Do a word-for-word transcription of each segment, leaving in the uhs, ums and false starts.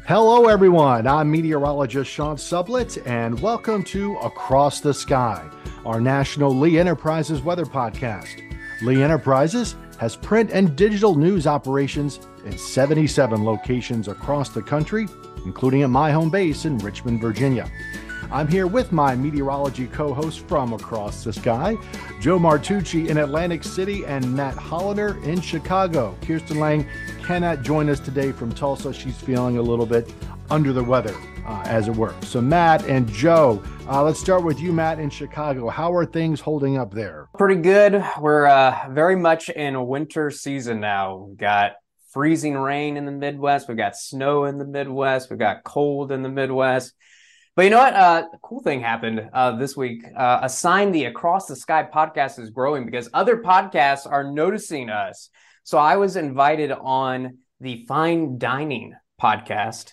Hello, everyone. I'm meteorologist Sean Sublett, and welcome to Across the Sky, our national Lee Enterprises weather podcast. Lee Enterprises has print and digital news operations in seventy-seven locations across the country, including at my home base in Richmond, Virginia. I'm here with my meteorology co-hosts from Across the Sky, Joe Martucci in Atlantic City and Matt Hollander in Chicago. Kirsten Lang cannot join us today from Tulsa. She's feeling a little bit under the weather, uh, as it were. So Matt and Joe, uh, let's start with you, Matt, in Chicago. How are things holding up there? Pretty good. We're uh, very much in winter season now. We've got freezing rain in the Midwest. We've got snow in the Midwest. We've got cold in the Midwest. But you know what? Uh, a cool thing happened uh, this week. Uh, a sign the Across the Sky podcast is growing because other podcasts are noticing us. So I was invited on the Fine Dining podcast,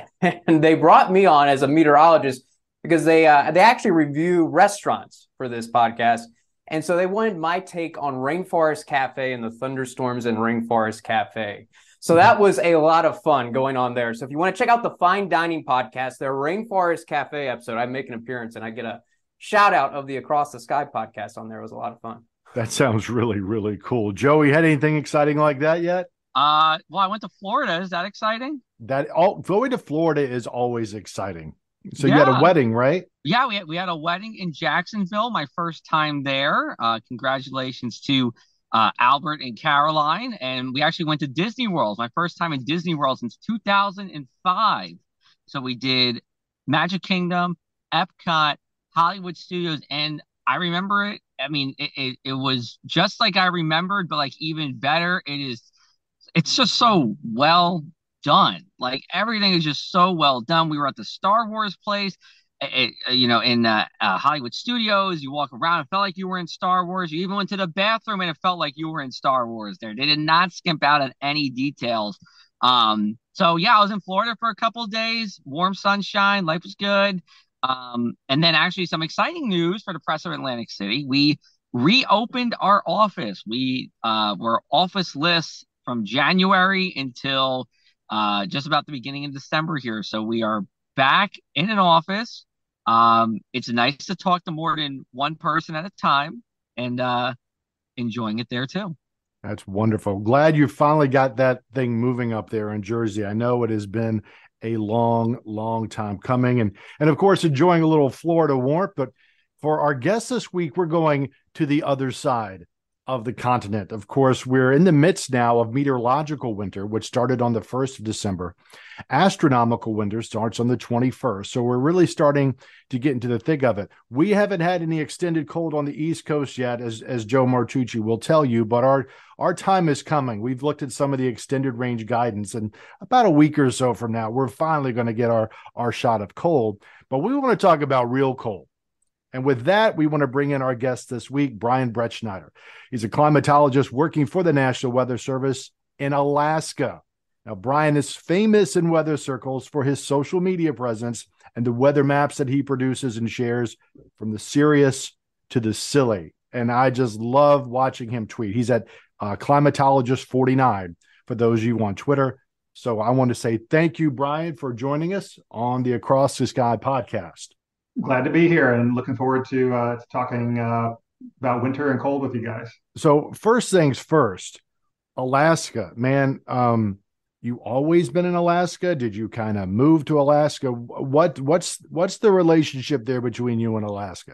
and they brought me on as a meteorologist because they uh, they actually review restaurants for this podcast. And so they wanted my take on Rainforest Cafe and the thunderstorms in Rainforest Cafe. So that was a lot of fun going on there. So if you want to check out the Fine Dining podcast, their Rainforest Cafe episode, I make an appearance and I get a shout out of the Across the Sky podcast on there. It was a lot of fun. That sounds really, really cool. Joey, had anything exciting like that yet? Uh, well, I went to Florida. Is that exciting? That all going to Florida is always exciting. So yeah. You had a wedding, right? Yeah, we had, we had a wedding in Jacksonville, my first time there. Uh, congratulations to uh, Albert and Caroline. And we actually went to Disney World, my first time in Disney World since two thousand five. So we did Magic Kingdom, Epcot, Hollywood Studios, and I remember it. I mean, it, it, it was just like I remembered, but like even better. It is, it's just so well done. Like everything is just so well done. We were at the Star Wars place, it, it, you know, in uh, uh, Hollywood Studios. You walk around, it felt like you were in Star Wars. You even went to the bathroom and it felt like you were in Star Wars there. They did not skimp out on any details. Um, so yeah, I was in Florida for a couple of days, warm sunshine, life was good. Um, and then actually some exciting news for the press of Atlantic City. We reopened our office. We uh, were office-less from January until uh, just about the beginning of December here. So we are back in an office. Um, it's nice to talk to more than one person at a time and uh, enjoying it there too. That's wonderful. Glad you finally got that thing moving up there in Jersey. I know it has been a long, long time coming. And, and of course, enjoying a little Florida warmth. But for our guests this week, we're going to the other side of the continent. Of course, we're in the midst now of meteorological winter, which started on the first of December. Astronomical winter starts on the twenty-first. So we're really starting to get into the thick of it. We haven't had any extended cold on the East Coast yet, as, as Joe Martucci will tell you, but our, our time is coming. We've looked at some of the extended range guidance, and about a week or so from now, we're finally going to get our, our shot of cold. But we want to talk about real cold. And with that, we want to bring in our guest this week, Brian Brettschneider. He's a climatologist working for the National Weather Service in Alaska. Now, Brian is famous in weather circles for his social media presence and the weather maps that he produces and shares, from the serious to the silly. And I just love watching him tweet. He's at uh, climatologist forty-nine for those of you on Twitter. So I want to say thank you, Brian, for joining us on the Across the Sky podcast. Glad to be here and looking forward to, uh, to talking uh, about winter and cold with you guys. So first things first, Alaska, man, um, you always been in Alaska? Did you kind of move to Alaska? What what's what's the relationship there between you and Alaska?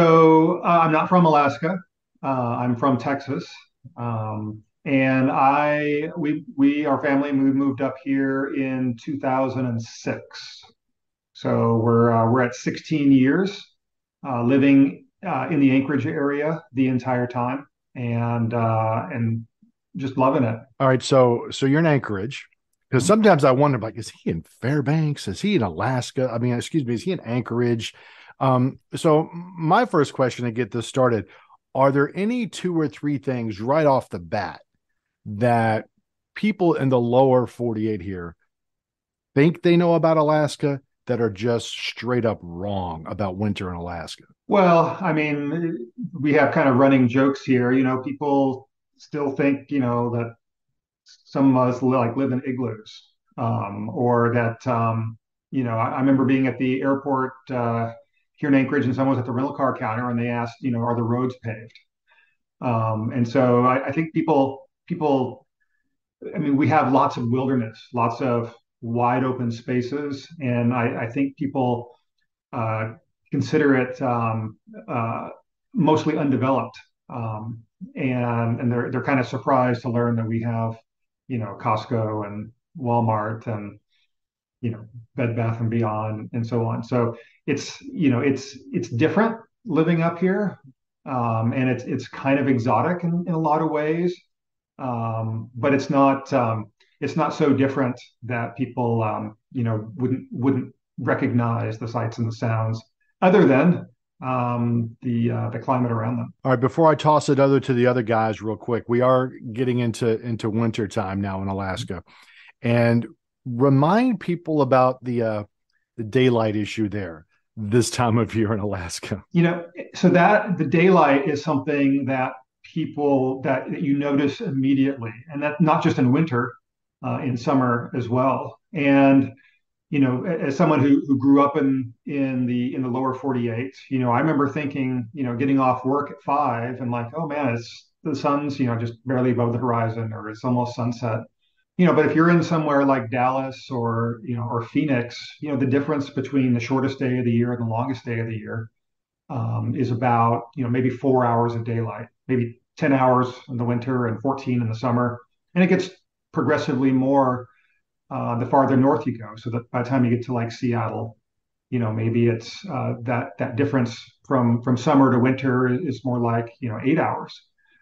So uh, I'm not from Alaska. Uh, I'm from Texas. Um, and I we we our family we moved up here in two thousand six. So we're uh, we're at sixteen years uh, living uh, in the Anchorage area the entire time, and uh, and just loving it. All right, so so you're in Anchorage, because sometimes I wonder, like, is he in Fairbanks? Is he in Alaska? I mean, excuse me, is he in Anchorage? Um, so my first question to get this started: are there any two or three things right off the bat that people in the lower forty-eight here think they know about Alaska that are just straight up wrong about winter in Alaska? Well, I mean, we have kind of running jokes here. You know, people still think, you know, that some of us like live in igloos. um, or that um, you know, I, I remember being at the airport uh, here in Anchorage, and someone was at the rental car counter, and they asked, you know, are the roads paved? Um, and so I, I think people people, I mean, we have lots of wilderness, lots of wide open spaces, and I, I think people uh, consider it um, uh, mostly undeveloped, um, and and they're they're kind of surprised to learn that we have, you know, Costco and Walmart and, you know, Bed Bath and Beyond and so on. So it's, you know, it's it's different living up here, um, and it's it's kind of exotic in, in a lot of ways, um, but it's not um, it's not so different that people um, you know, wouldn't wouldn't recognize the sights and the sounds other than um, the uh, the climate around them. All right, before I toss it other to the other guys real quick, we are getting into into winter time now in Alaska. And remind people about the uh, the daylight issue there this time of year in Alaska. You know, so that the daylight is something that people that, that you notice immediately, and that not just in winter, uh, in summer as well. And you know, as someone who, who grew up in in the in the lower forty-eight, you know, I remember thinking, you know, getting off work at five and like, oh man, it's the sun's, you know, just barely above the horizon, or it's almost sunset. You know, but if you're in somewhere like Dallas or, you know, or Phoenix, you know, the difference between the shortest day of the year and the longest day of the year um, is about, you know, maybe four hours of daylight, maybe ten hours in the winter and fourteen in the summer. And it gets progressively more uh, the farther north you go. So that by the time you get to like Seattle, you know, maybe it's uh, that that difference from from summer to winter is more like, you know, eight hours.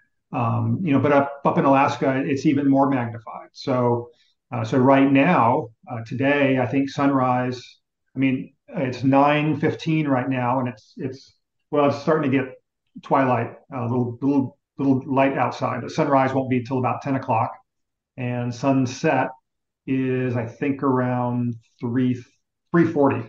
Um, you know, but up up in Alaska, it's even more magnified. So uh, so right now, uh, today, I think sunrise. I mean, it's nine fifteen right now, and it's it's well, it's starting to get twilight, a uh, little little little light outside. The sunrise won't be till about ten o'clock, and sunset is, I think, around three three forty.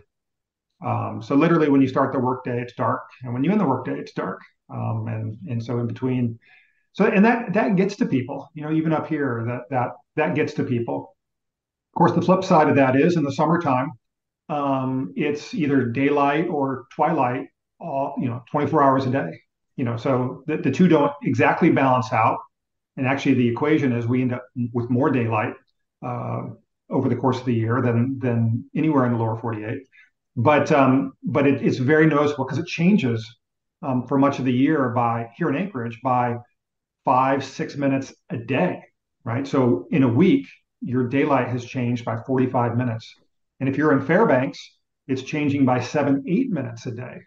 Um, so literally, when you start the workday, it's dark, and when you end the workday, it's dark. Um, and and so in between, so and that that gets to people, you know, even up here, that that that gets to people. Of course, the flip side of that is in the summertime, um, it's either daylight or twilight, all, you know, twenty-four hours a day. You know, so the, the two don't exactly balance out. And actually, the equation is we end up with more daylight uh, over the course of the year than than anywhere in the lower forty-eight. But um, but it, it's very noticeable because it changes um, for much of the year by here in Anchorage by five, six minutes a day, right? So in a week, your daylight has changed by forty-five minutes. And if you're in Fairbanks, it's changing by seven, eight minutes a day.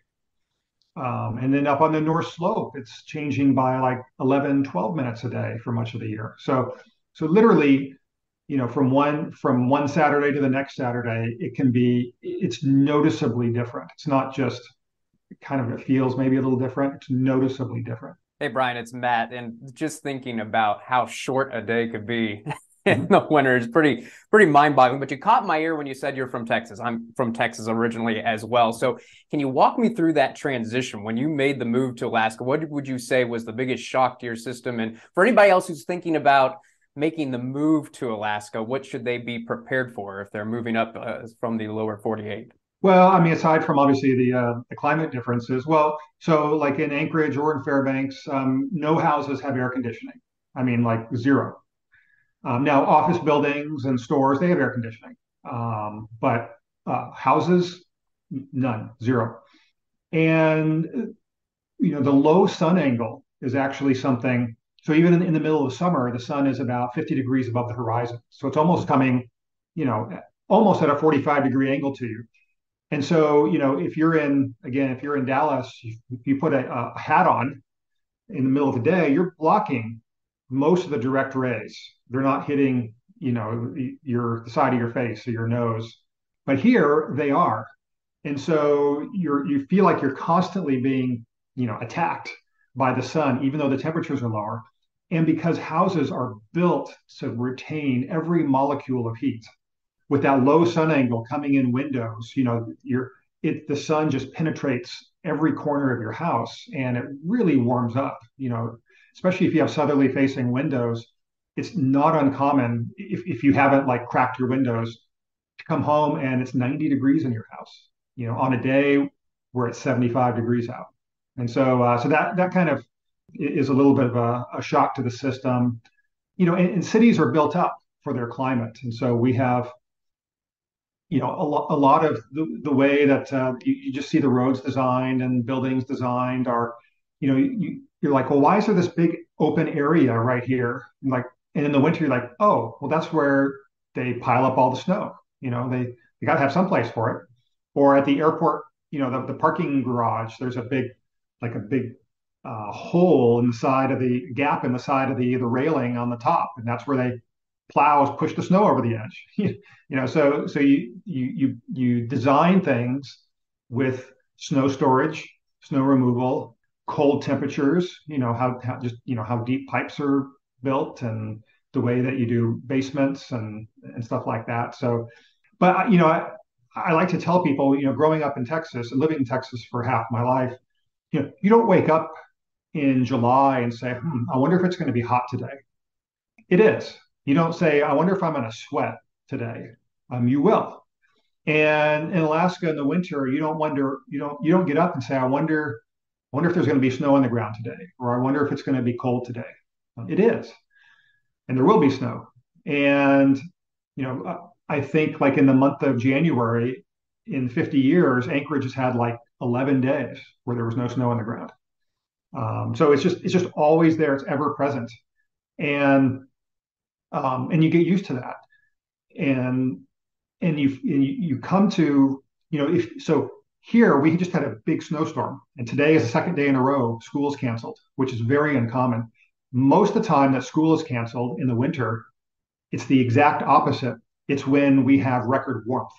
Um, and then up on the North Slope, it's changing by like eleven, twelve minutes a day for much of the year. So, so literally, you know, from one from one Saturday to the next Saturday, it can be it's noticeably different. It's not just kind of it feels maybe a little different. It's noticeably different. Hey, Brian, it's Matt. And just thinking about how short a day could be in the winter is pretty, pretty mind-boggling. But you caught my ear when you said you're from Texas. I'm from Texas originally as well. So can you walk me through that transition? When you made the move to Alaska, what would you say was the biggest shock to your system? And for anybody else who's thinking about making the move to Alaska, what should they be prepared for if they're moving up uh, from the lower forty-eight? Well, I mean, aside from obviously the uh, the climate differences, well, so like in Anchorage or in Fairbanks, um, no houses have air conditioning. I mean, like zero. Um, now, office buildings and stores, they have air conditioning, um, but uh, houses, none, zero. And you know, the low sun angle is actually something. So even in, in the middle of summer, the sun is about fifty degrees above the horizon. So it's almost coming, you know, almost at a forty-five degree angle to you. And so, you know, if you're in, again, if you're in Dallas, you, you put a, a hat on in the middle of the day, you're blocking most of the direct rays. They're not hitting, you know, your the side of your face or your nose. But here they are. And so you're you feel like you're constantly being, you know, attacked by the sun, even though the temperatures are lower. And because houses are built to retain every molecule of heat, with that low sun angle coming in windows, you know, you're it the sun just penetrates every corner of your house and it really warms up, you know, especially if you have southerly facing windows. it's not uncommon if, if you haven't like cracked your windows to come home and it's ninety degrees in your house, you know, on a day where it's seventy-five degrees out. And so, uh, so that that kind of is a little bit of a, a shock to the system, you know. And, and cities are built up for their climate, and so we have, you know, a, lo- a lot of the, the way that uh, you, you just see the roads designed and buildings designed are, you know, you, you're like, well, why is there this big open area right here? And like, and in the winter, you're like, oh, well, that's where they pile up all the snow. You know, they they got to have some place for it. Or at the airport, you know, the, the parking garage, there's a big, like a big uh, hole in the side of the gap in the side of the the railing on the top, and that's where they plows push the snow over the edge. you know, so so you you you you design things with snow storage, snow removal, cold temperatures. You know how, how just you know how deep pipes are built and the way that you do basements and and stuff like that. So, but you know, I, I like to tell people, you know, growing up in Texas and living in Texas for half my life, you know, you don't wake up in July and say, hmm, I wonder if it's going to be hot today. It is. You don't say, I wonder if I'm going to sweat today. Um, you will. And in Alaska in the winter, you don't wonder, you don't, you don't get up and say, I wonder, I wonder if there's going to be snow on the ground today, or I wonder if it's going to be cold today. Um, it is, and there will be snow. And you know, I think like in the month of January, in fifty years, Anchorage has had like eleven days where there was no snow on the ground. Um, so it's just it's just always there. It's ever present, and um, and you get used to that. And and you you come to, you know, if so here we just had a big snowstorm, and today is the second day in a row school's canceled, which is very uncommon. Most of the time that school is canceled in the winter, it's the exact opposite. It's when we have record warmth,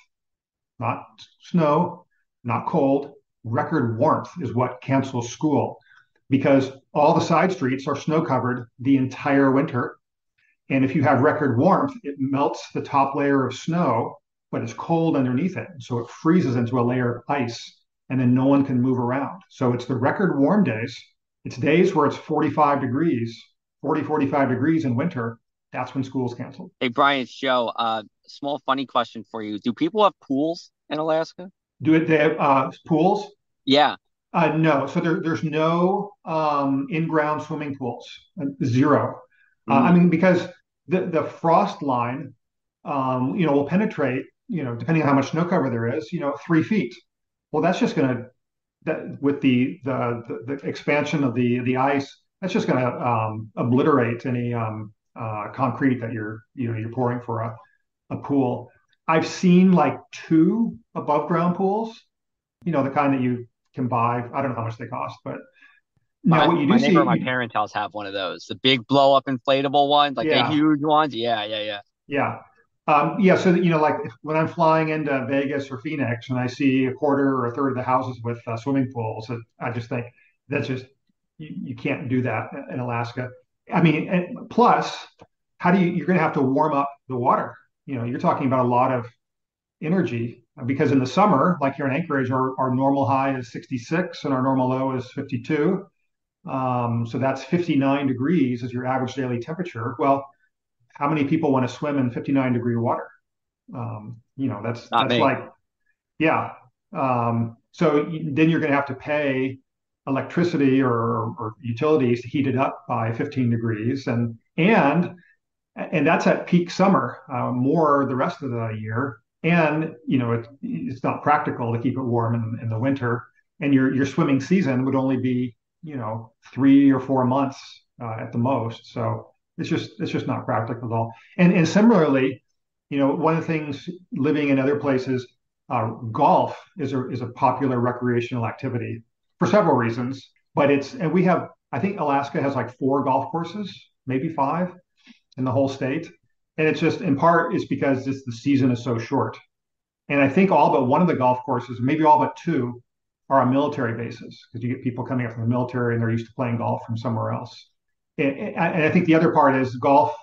not snow, not cold. Record warmth is what cancels school, because all the side streets are snow covered the entire winter. And if you have record warmth, it melts the top layer of snow, but it's cold underneath it. So it freezes into a layer of ice, and then no one can move around. So it's the record warm days. It's days where it's forty-five degrees, forty, forty-five degrees in winter. That's when school's canceled. Hey, Brian, it's Joe. Uh, small funny question for you. Do people have pools in Alaska? Do it, they have uh, pools? Yeah. Uh, no. So there, there's no um, in-ground swimming pools. Uh, zero. Uh, I Mm. mean, because the the frost line, um, you know, will penetrate, you know, depending on how much snow cover there is, you know, three feet. Well, that's just going to that with the, the the the expansion of the the ice, that's just going to um, obliterate any um, uh, concrete that you're you know you're pouring for a a pool. I've seen like two above ground pools, you know, the kind that you can buy. I don't know how much they cost, but now My what you my do neighbor see, at my you, parents' house have one of those. The big blow up inflatable ones, like the yeah, huge ones. Yeah, yeah, yeah. yeah. Um, yeah, so that, you know, like if, when I'm flying into Vegas or Phoenix and I see a quarter or a third of the houses with uh, swimming pools, it, I just think that's just you, you can't do that in Alaska. I mean, and plus, how do you you're going to have to warm up the water? You know, you're talking about a lot of energy because in the summer, like here in Anchorage, our, our normal high is sixty-six and our normal low is fifty-two. Um, so that's fifty-nine degrees as your average daily temperature. Well, how many people want to swim in fifty-nine degree water? Um, you know, that's Not that's me. like, yeah. Um, so you, then you're going to have to pay electricity or, or utilities to heat it up by fifteen degrees, and and and that's at peak summer, uh, more the rest of the year. And you know, it, it's not practical to keep it warm in, in the winter. And your your swimming season would only be, you know, three or four months uh, at the most. So it's just it's just not practical at all. And and similarly, you know, one of the things living in other places, uh, golf is a is a popular recreational activity for several reasons. But it's and we have I think Alaska has like four golf courses, maybe five in the whole state. And it's just in part is because this, the season is so short. And I think all but one of the golf courses, maybe all but two, are on military bases because you get people coming up from the military and they're used to playing golf from somewhere else. And, and I think the other part is golf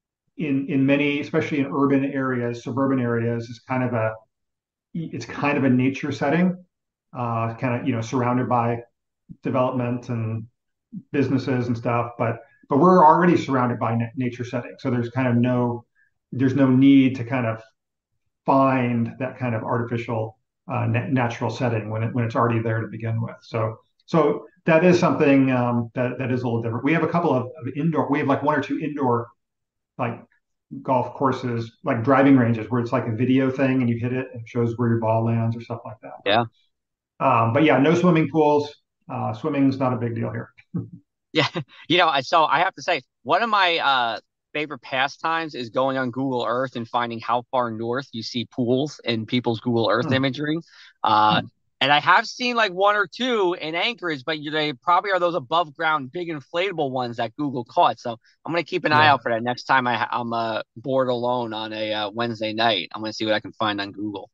in in many, especially in urban areas, suburban areas, is kind of a it's kind of a nature setting, uh, kind of you know surrounded by development and businesses and stuff. But but we're already surrounded by na- nature settings. So there's kind of no, there's no need to kind of find that kind of artificial uh, na- natural setting when it, when it's already there to begin with. So so that is something um, that that is a little different. We have a couple of, of indoor. We have like one or two indoor like golf courses, like driving ranges, where it's like a video thing and you hit it and it shows where your ball lands or stuff like that. Yeah. Um, but yeah, no swimming pools. Uh, swimming's not a big deal here. Yeah. You know, I so I have to say, one of my uh favorite pastimes is going on Google Earth and finding how far north you see pools in people's Google Earth Hmm. imagery. Uh Hmm. and I have seen like one or two in Anchorage, but they probably are those above ground big inflatable ones that Google caught. So I'm gonna keep an eye Yeah. out for that next time I, I'm uh, bored alone on a uh, Wednesday night. I'm gonna see what I can find on Google.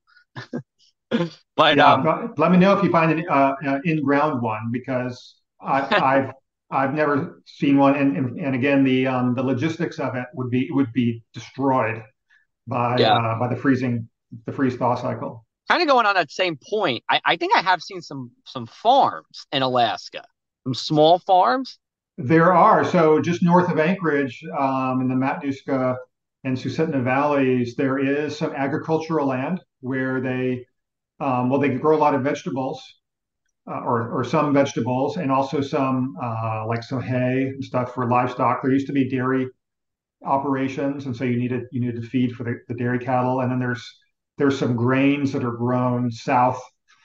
But Yeah, um, but let me know if you find an uh, uh, in-ground one because I, I've I've never seen one, and and, and again the um, the logistics of it would be would be destroyed by yeah, uh, by the freezing the freeze thaw cycle. kind of going on that same point. I, I think I have seen some some farms in Alaska, some small farms. There are so just north of Anchorage, um, in the Matanuska and Susitna valleys, there is some agricultural land where they um, well they grow a lot of vegetables uh, or, or some vegetables and also some uh, like some hay and stuff for livestock. There used to be dairy operations, and so you needed you needed to feed for the, the dairy cattle. And then there's there's some grains that are grown south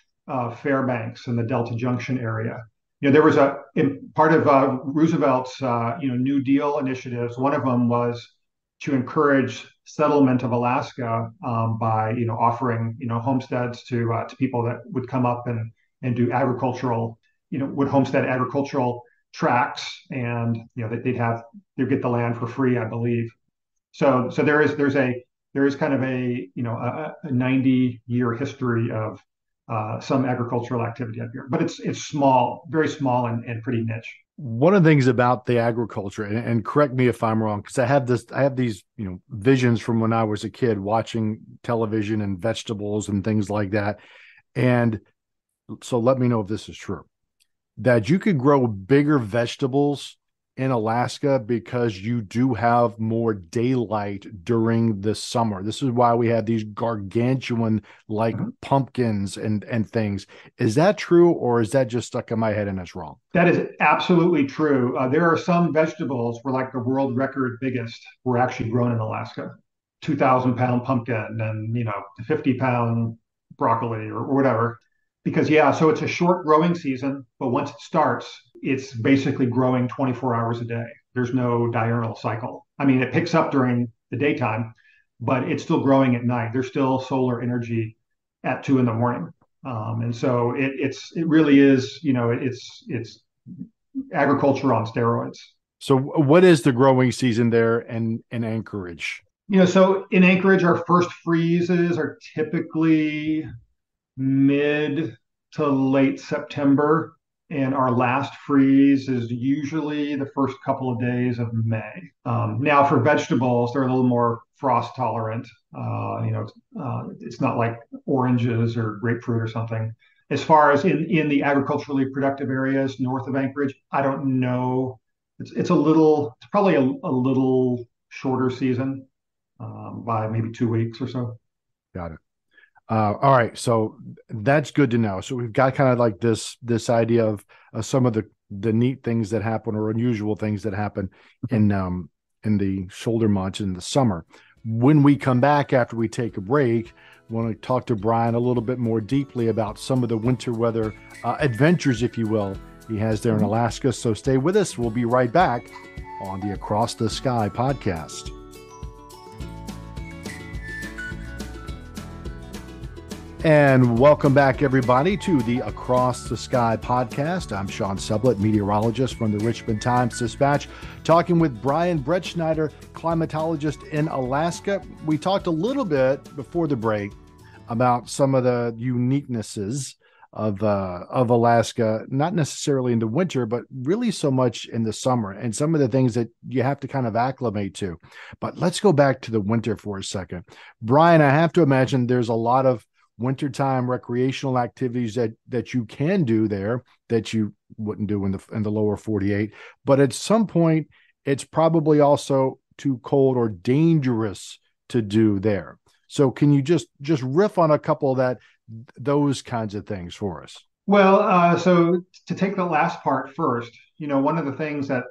of Fairbanks in the Delta Junction area. You know, there was a in part of uh, Roosevelt's uh, you know New Deal initiatives. One of them was to encourage settlement of Alaska um, by you know offering you know homesteads to uh, to people that would come up and and do agricultural you know would homestead agricultural tracts, and you know they'd have they'd get the land for free, I believe. So so there is there's a there is kind of a you know a, a ninety year history of uh, some agricultural activity up here, but it's it's small, very small and, and pretty niche. One of the things about the agriculture, and, and correct me if I'm wrong, because I have this, I have these, you know, visions from when I was a kid watching television and vegetables and things like that. And so let me know if this is true, that you could grow bigger vegetables in Alaska because you do have more daylight during the summer. This is why we have these gargantuan like Mhm. pumpkins and and things. Is that true, or is that just stuck in my head and it's wrong? That is absolutely true. Uh, there are some vegetables where like the world record biggest were actually grown in Alaska. two thousand pound pumpkin and, you know, fifty pound broccoli or, or whatever. Because, yeah, so it's a short growing season, but once it starts, it's basically growing twenty-four hours a day. There's no diurnal cycle. I mean, it picks up during the daytime, but it's still growing at night. There's still solar energy at two in the morning. Um, and so it, it's it really is, you know, it's it's agriculture on steroids. So what is the growing season there in in Anchorage? You know, so in Anchorage, our first freezes are typically mid to late September, and our last freeze is usually the first couple of days of May. Um, now, for vegetables, they're a little more frost tolerant. Uh, you know, uh, it's not like oranges or grapefruit or something. As far as in, in the agriculturally productive areas north of Anchorage, I don't know. It's it's a little, it's probably a, a little shorter season um, by maybe two weeks or so. Got it. Uh, all right, so that's good to know. So we've got kind of like this this idea of uh, some of the the neat things that happen or unusual things that happen in um in the shoulder months in the summer. When we come back after we take a break, I want to talk to Brian a little bit more deeply about some of the winter weather uh, adventures, if you will, he has there in Alaska. So stay with us. We'll be right back on the Across the Sky podcast. And welcome back, everybody, to the Across the Sky podcast. I'm Sean Sublett, meteorologist from the Richmond Times-Dispatch, talking with Brian Brettschneider, climatologist in Alaska. We talked a little bit before the break about some of the uniquenesses of uh, of Alaska, not necessarily in the winter, but really so much in the summer, and some of the things that you have to kind of acclimate to. But let's go back to the winter for a second. Brian, I have to imagine there's a lot of wintertime recreational activities that that you can do there that you wouldn't do in the in the lower forty-eight. But at some point it's probably also too cold or dangerous to do there. So can you just just riff on a couple of that those kinds of things for us? Well, uh, so to take the last part first, you know, one of the things that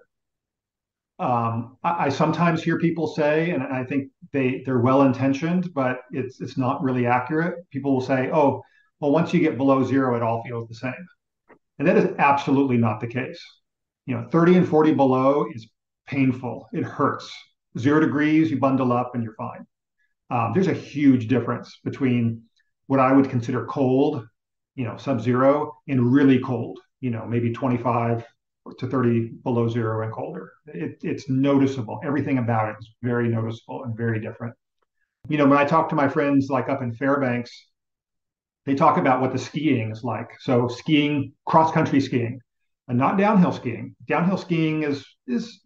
um, I, I sometimes hear people say, and I think they they're well intentioned, but it's it's not really accurate. People will say, "Oh, well, once you get below zero, it all feels the same," and that is absolutely not the case. You know, thirty and forty below is painful. It hurts. Zero degrees, you bundle up and you're fine. Um, there's a huge difference between what I would consider cold, you know, sub-zero, and really cold, you know, maybe twenty-five to thirty below zero and colder. It, it's noticeable. Everything about it is very noticeable and very different. You know, when I talk to my friends like up in Fairbanks, they talk about what the skiing is like. So skiing, cross-country skiing, and not downhill skiing. Downhill skiing is is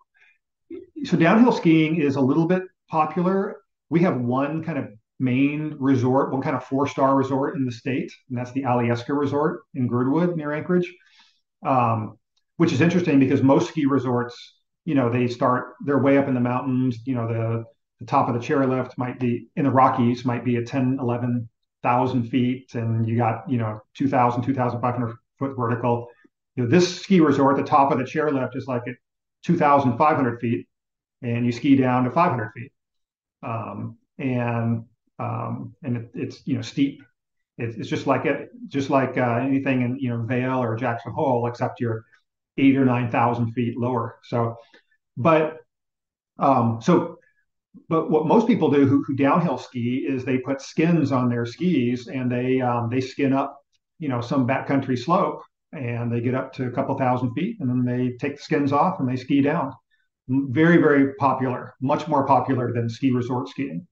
so downhill skiing is a little bit popular. We have one kind of main resort, one kind of four star resort in the state, and that's the Alyeska Resort in Girdwood near Anchorage, um, which is interesting because most ski resorts, you know, they start, they're way up in the mountains. You know, the, the top of the chairlift might be in the Rockies, might be at ten, eleven thousand feet, and you got, you know, two thousand, two thousand five hundred foot vertical. You know, this ski resort, the top of the chairlift is like at two thousand five hundred feet, and you ski down to five hundred feet. Um, and um, and it, it's you know steep. It, it's just like it, just like uh, anything in you know Vail or Jackson Hole, except you're eight or nine thousand feet lower. So, but um, so but what most people do who, who downhill ski is they put skins on their skis and they um, they skin up you know some backcountry slope and they get up to a couple thousand feet and then they take the skins off and they ski down. Very, very popular, much more popular than ski resort skiing.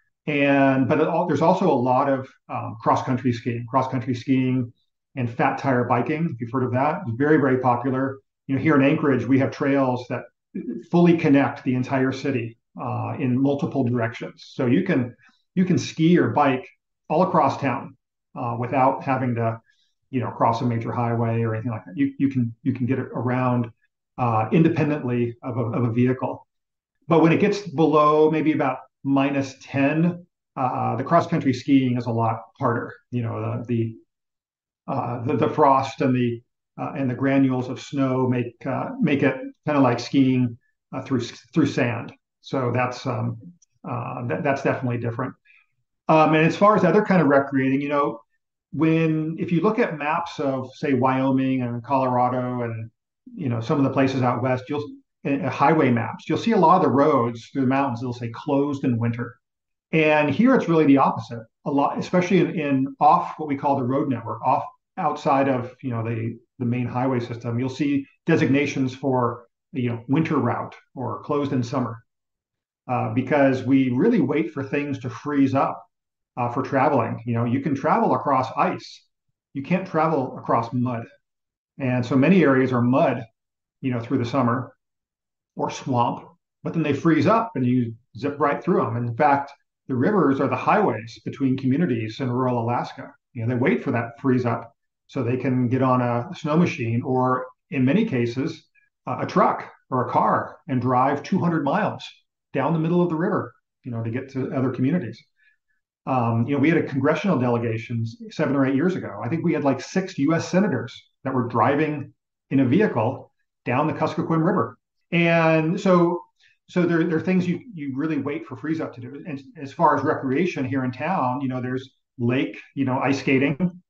And but it, there's also a lot of um, cross country skiing, cross country skiing, and fat tire biking. If you've heard of that, it's very, very popular. You know, here in Anchorage, we have trails that fully connect the entire city uh, in multiple directions. So you can you can ski or bike all across town uh, without having to, you know, cross a major highway or anything like that. You you can you can get around uh, independently of a, of a vehicle. But when it gets below maybe about minus ten, uh, the cross country skiing is a lot harder. You know, the the uh, the, the frost and the uh, and the granules of snow make uh, make it kind of like skiing uh, through through sand. So that's um, uh, that, that's definitely different. Um, and as far as other kind of recreating, you know, when if you look at maps of say Wyoming and Colorado and you know some of the places out west, you'll uh, highway maps, you'll see a lot of the roads through the mountains. They'll say closed in winter. And here it's really the opposite. A lot, especially in, in off what we call the road network, off outside of you know the the main highway system, you'll see designations for you know winter route or closed in summer, uh, because we really wait for things to freeze up uh, for traveling. You know, you can travel across ice, you can't travel across mud, and so many areas are mud, you know, through the summer or swamp, but then they freeze up and you zip right through them. And in fact, the rivers are the highways between communities in rural Alaska. You know, they wait for that freeze up so they can get on a snow machine or, in many cases, uh, a truck or a car and drive two hundred miles down the middle of the river, you know, to get to other communities. Um, you know, we had a congressional delegation seven or eight years ago. I think we had like six U S senators that were driving in a vehicle down the Kuskokwim River. And so so there, there are things you, you really wait for freeze up to do. And as far as recreation here in town, you know, there's lake, you know, ice skating.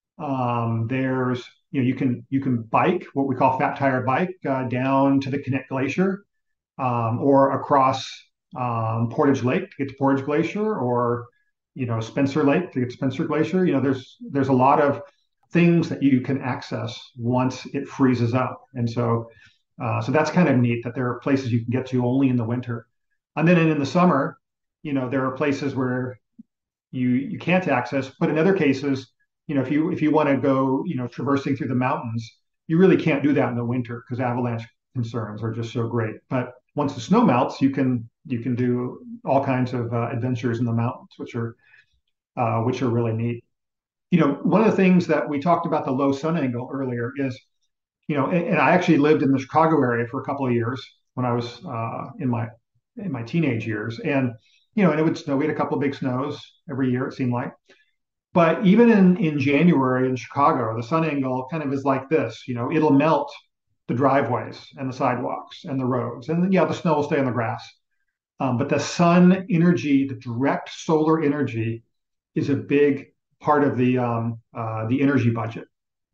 Um, there's, you know, you can you can bike, what we call fat tire bike, uh, down to the Knik Glacier, um, or across um, Portage Lake to get to Portage Glacier, or you know, Spencer Lake to get to Spencer Glacier. You know, there's there's a lot of things that you can access once it freezes up, and so. Uh, so that's kind of neat that there are places you can get to only in the winter. And then in the summer, you know, there are places where you you can't access, but in other cases, you know, if you if you want to go, you know, traversing through the mountains, you really can't do that in the winter because avalanche concerns are just so great. But once the snow melts, you can you can do all kinds of uh, adventures in the mountains, which are uh, which are really neat. You know, one of the things that we talked about the low sun angle earlier is you know, and, and I actually lived in the Chicago area for a couple of years. when I was uh, in my in my teenage years, and you know, and it would snow. We had a couple of big snows every year, it seemed like. But even in in January in Chicago, the sun angle kind of is like this. You know, it'll melt the driveways and the sidewalks and the roads, and yeah, the snow will stay on the grass. Um, but the sun energy, the direct solar energy, is a big part of the um, uh, the energy budget.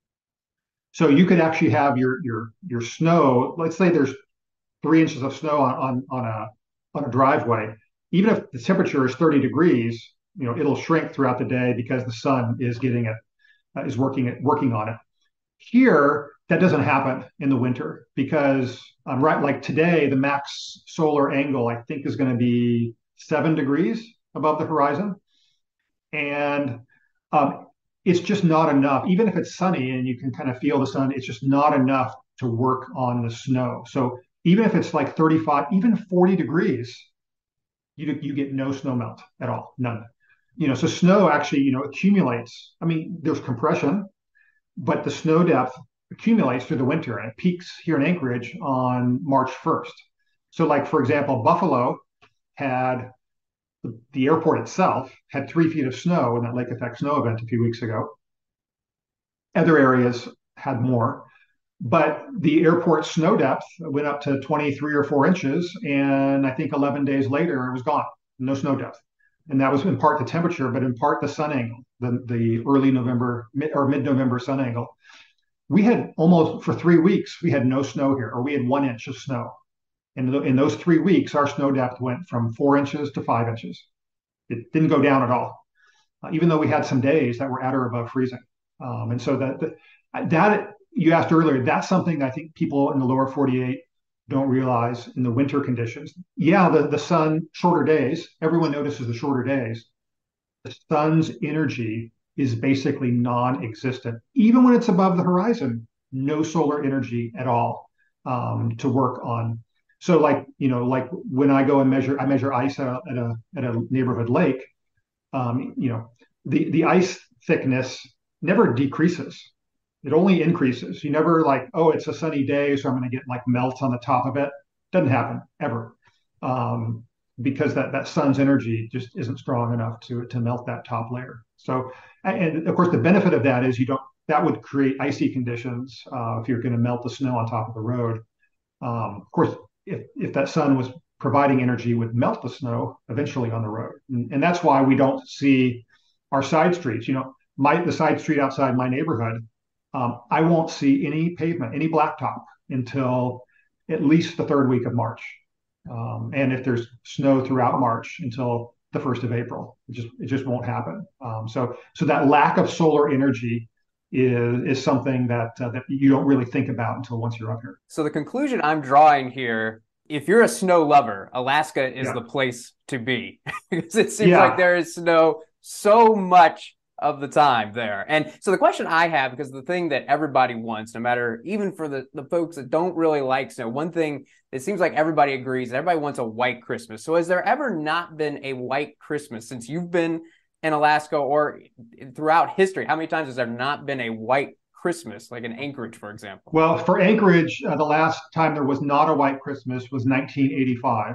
So you could actually have your your your snow. Let's say there's three inches of snow on on, on a on a driveway. Even if the temperature is thirty degrees, you know it'll shrink throughout the day because the sun is getting it uh, is working it working on it. Here, that doesn't happen in the winter because um, right like today, the max solar angle I think is going to be seven degrees above the horizon, and um, it's just not enough. Even if it's sunny and you can kind of feel the sun, it's just not enough to work on the snow. So even if it's like thirty-five, even forty degrees, you you get no snow melt at all, none. You know, so snow actually, you know, accumulates. I mean, there's compression, but the snow depth accumulates through the winter and it peaks here in Anchorage on March first. So, like for example, Buffalo had the, the airport itself had three feet of snow in that lake effect snow event a few weeks ago. Other areas had more, but the airport snow depth went up to twenty-three or four inches, and I think eleven days later it was gone, no snow depth. And that was in part the temperature, but in part the sun angle, the, the early November mid, or mid-November sun angle. We had almost for three weeks, we had no snow here, or we had one inch of snow. And in those three weeks, our snow depth went from four inches to five inches. It didn't go down at all, uh, even though we had some days that were at or above freezing. Um, and so that, that that you asked earlier, that's something I think people in the lower forty-eight don't realize in the winter conditions. Yeah, the, the sun, shorter days, everyone notices the shorter days. The sun's energy is basically non-existent. Even when it's above the horizon, no solar energy at all um, to work on. So like, you know, like when I go and measure, I measure ice at a, at a, at a neighborhood lake, um, you know, the, the ice thickness never decreases. It only increases. You never like, oh, it's a sunny day, so I'm going to get like melt on the top of it. Doesn't happen ever, um, because that that sun's energy just isn't strong enough to to melt that top layer. So, and of course, the benefit of that is you don't. That would create icy conditions uh, if you're going to melt the snow on top of the road. Um, of course, if if that sun was providing energy, would melt the snow eventually on the road, and, and that's why we don't see our side streets. You know, my the side street outside my neighborhood. Um, I won't see any pavement, any blacktop until at least the third week of March. Um, and if there's snow throughout March until the first of April, it just it just won't happen. Um, so so that lack of solar energy is is something that uh, that you don't really think about until once you're up here. So the conclusion I'm drawing here, if you're a snow lover, Alaska is Yeah. the place to be because it seems Yeah. like there is snow so much of the time there. And so the question I have, because the thing that everybody wants, no matter, even for the, the folks that don't really like snow, one thing it seems like everybody agrees, everybody wants a white Christmas. So has there ever not been a white Christmas since you've been in Alaska or throughout history? How many times has there not been a white Christmas, like in Anchorage, for example? Well, for Anchorage, uh, the last time there was not a white Christmas was nineteen eighty-five,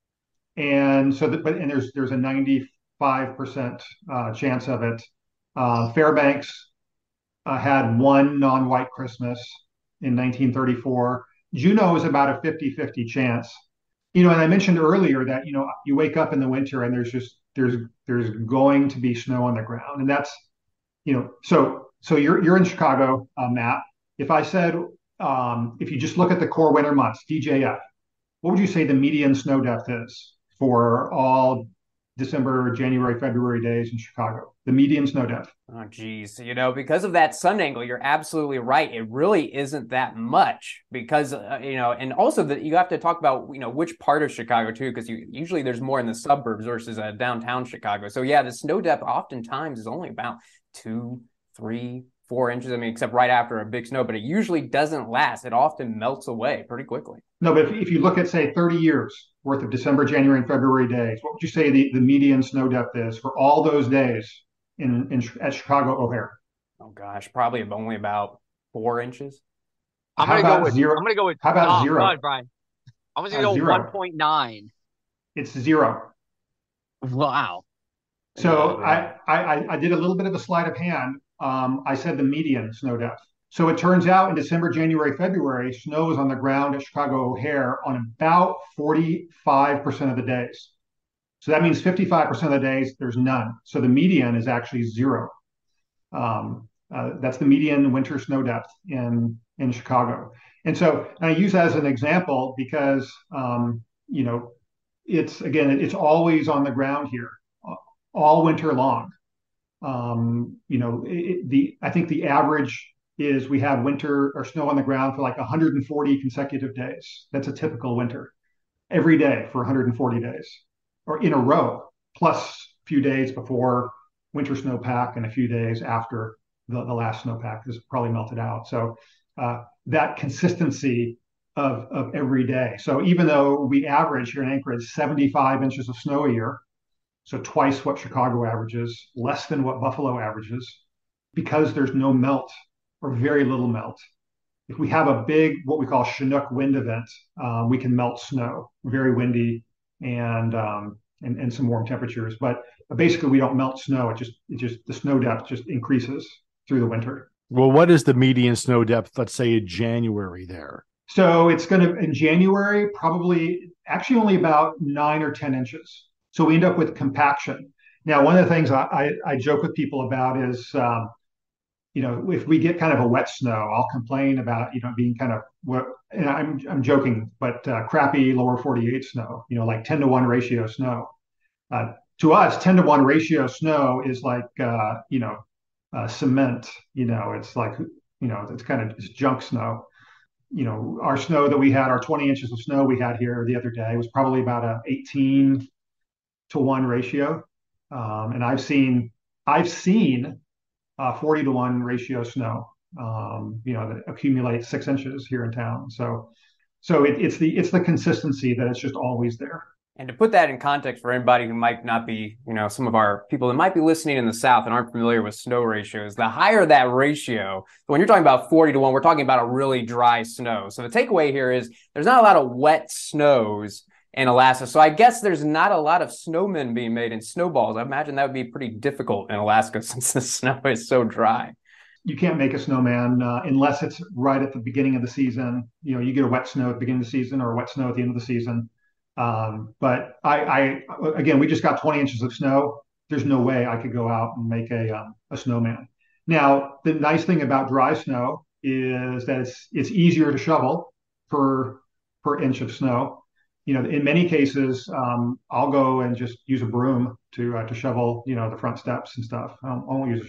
and so that, but and there's there's a ninety-five percent uh, chance of it. Uh, Fairbanks uh, had one non-white Christmas in nineteen thirty-four. Juneau is about a fifty-fifty chance. You know, and I mentioned earlier that, you know, you wake up in the winter and there's just there's there's going to be snow on the ground. And that's, you know, so so you're you're in Chicago, uh, Matt. If I said um, if you just look at the core winter months, D J F, what would you say the median snow depth is for all December, January, February days in Chicago? The median snow depth. Oh, geez. You know, because of that sun angle, you're absolutely right. It really isn't that much because, uh, you know, and also that you have to talk about, you know, which part of Chicago too, because you usually there's more in the suburbs versus uh, downtown Chicago. So yeah, the snow depth oftentimes is only about two, three, four inches. I mean, except right after a big snow, but it usually doesn't last. It often melts away pretty quickly. No, but if, if you look at, say, thirty years worth of December, January, and February days, what would you say the, the median snow depth is for all those days in, in at Chicago O'Hare? Oh gosh, probably only about four inches. I'm How gonna go about with zero? I'm gonna go with How about oh, zero? go ahead, Brian. I was gonna Uh, go zero. one point nine. It's zero. Wow. So Yeah. I, I, I did a little bit of a sleight of hand. Um, I said the median snow depth. So it turns out in December, January, February, snow is on the ground at Chicago O'Hare on about forty-five percent of the days. So that means fifty-five percent of the days there's none. So the median is actually zero. Um, uh, that's the median winter snow depth in in Chicago. And so and I use that as an example because um, you know it's again it's always on the ground here all winter long. Um, you know, it, the I think the average is we have winter or snow on the ground for like one hundred forty consecutive days. That's a typical winter, every day for one hundred forty days, or in a row, plus a few days before winter snowpack and a few days after the, the last snowpack has probably melted out. So uh, that consistency of of every day. So even though we average here in Anchorage seventy-five inches of snow a year, so twice what Chicago averages, less than what Buffalo averages, because there's no melt or very little melt. If we have a big, what we call Chinook wind event, uh, we can melt snow, very windy and, um, and and some warm temperatures. But basically, we don't melt snow. It just it just the snow depth just increases through the winter. Well, what is the median snow depth, let's say in January there? So it's going to, in January, probably actually only about nine or ten inches. So we end up with compaction. Now, one of the things I, I, I joke with people about is, um, you know, if we get kind of a wet snow, I'll complain about, you know, being kind of what, and I'm, I'm joking, but uh, crappy lower forty-eight snow, you know, like ten to one ratio snow. Uh, to us, ten to one ratio snow is like, uh, you know, uh, cement, you know, it's like, you know, it's kind of it's junk snow. You know, our snow that we had, our twenty inches of snow we had here the other day was probably about a eighteen to one ratio. Um, and I've seen, I've seen uh, forty to one ratio snow, um, you know, that accumulates six inches here in town. So, so it, it's the, it's the consistency that it's just always there. And to put that in context for anybody who might not be, you know, some of our people that might be listening in the South and aren't familiar with snow ratios, the higher that ratio, when you're talking about forty to one, we're talking about a really dry snow. So the takeaway here is there's not a lot of wet snows in Alaska. So I guess there's not a lot of snowmen being made in snowballs. I imagine that would be pretty difficult in Alaska since the snow is so dry. You can't make a snowman uh, unless it's right at the beginning of the season. You know, you get a wet snow at the beginning of the season or a wet snow at the end of the season. Um, but I, I, again, we just got twenty inches of snow. There's no way I could go out and make a um, a snowman. Now, the nice thing about dry snow is that it's it's easier to shovel per per inch of snow. You know, in many cases, um, I'll go and just use a broom to uh, to shovel, you know, the front steps and stuff. I won't use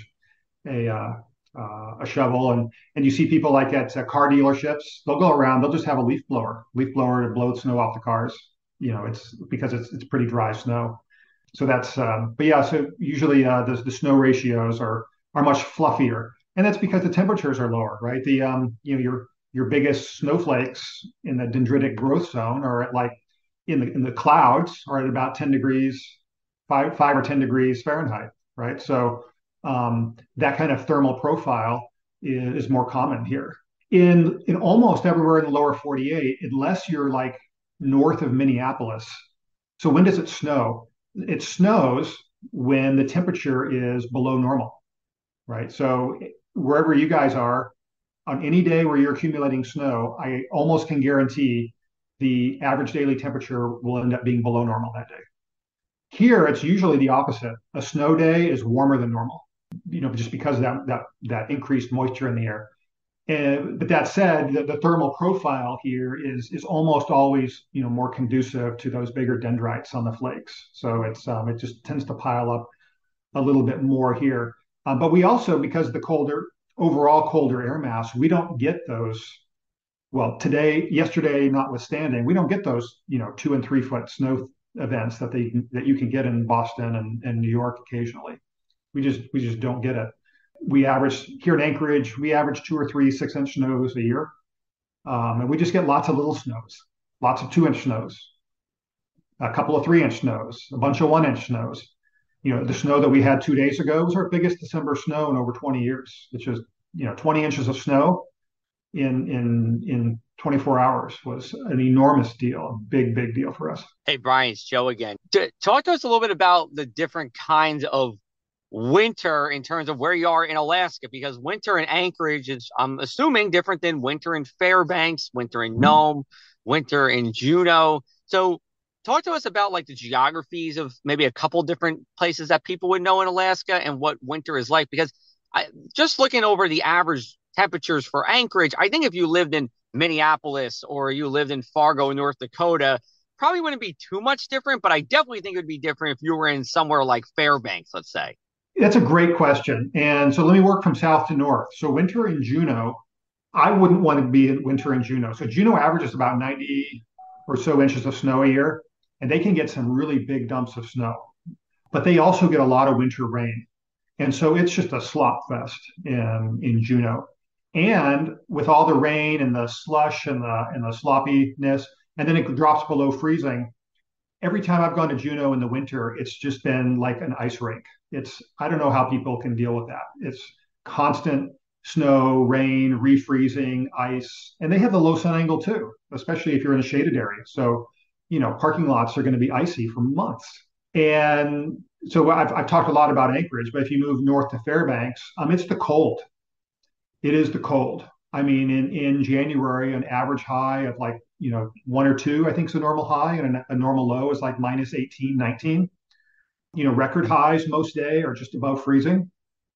a uh, uh, a shovel. And and you see people like at uh, car dealerships, they'll go around, they'll just have a leaf blower, leaf blower to blow the snow off the cars. You know, it's because it's it's pretty dry snow. So that's um, but yeah, so usually uh, the the snow ratios are are much fluffier, and that's because the temperatures are lower, right? The um, you know your your biggest snowflakes in the dendritic growth zone are at like in the in the clouds are at about ten degrees, five five or ten degrees Fahrenheit, right? So um, that kind of thermal profile is, is more common here. In in almost everywhere in the lower forty-eight, unless you're like north of Minneapolis. So when does it snow? It snows when the temperature is below normal, right? So wherever you guys are, on any day where you're accumulating snow, I almost can guarantee the average daily temperature will end up being below normal that day. Here, it's usually the opposite. A snow day is warmer than normal, you know, just because of that that that increased moisture in the air. And, but that said, the, the thermal profile here is is almost always, you know, more conducive to those bigger dendrites on the flakes. So it's um, it just tends to pile up a little bit more here. Um, but we also, because of the colder overall colder air mass, we don't get those. Well, today, yesterday, notwithstanding, we don't get those, you know, two and three foot snow events that they that you can get in Boston and, and New York occasionally. We just we just don't get it. We average here in Anchorage, we average two or three six inch snows a year. Um, and we just get lots of little snows, lots of two inch snows, a couple of three inch snows, a bunch of one inch snows. You know, the snow that we had two days ago was our biggest December snow in over twenty years. It's just, you know, twenty inches of snow in in in twenty-four hours was an enormous deal, a big, big deal for us. Hey, Brian, it's Joe again. T- talk to us a little bit about the different kinds of winter in terms of where you are in Alaska, because winter in Anchorage is, I'm assuming, different than winter in Fairbanks, winter in Nome, winter in Juneau. So talk to us about like the geographies of maybe a couple different places that people would know in Alaska and what winter is like, because I, just looking over the average temperatures for Anchorage, I think if you lived in Minneapolis or you lived in Fargo, North Dakota, probably wouldn't be too much different, but I definitely think it would be different if you were in somewhere like Fairbanks, let's say. That's a great question. And so let me work from south to north. So winter in Juneau, I wouldn't want to be in winter in Juneau. So Juneau averages about ninety or so inches of snow a year, and they can get some really big dumps of snow. But they also get a lot of winter rain. And so it's just a slop fest in, in Juneau. And with all the rain and the slush and the and the sloppiness, and then it drops below freezing. Every time I've gone to Juneau in the winter, it's just been like an ice rink. It's I don't know how people can deal with that. It's constant snow, rain, refreezing, ice, and they have the low sun angle too, especially if you're in a shaded area. So, you know, parking lots are going to be icy for months. And so I've, I've talked a lot about Anchorage, but if you move north to Fairbanks, um, it's the cold. It is the cold. I mean, in, in January, an average high of like, you know, one or two, I think is a normal high, and a, a normal low is like minus eighteen, nineteen. You know, record highs most day are just above freezing,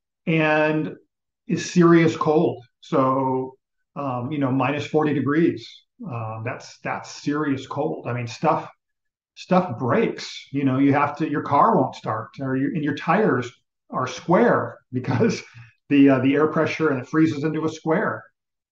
and it's serious cold. So, um, you know, minus forty degrees. Uh, that's that's serious cold. I mean, stuff stuff breaks. You know, you have to your car won't start, or your, and your tires are square because the uh, the air pressure and it freezes into a square.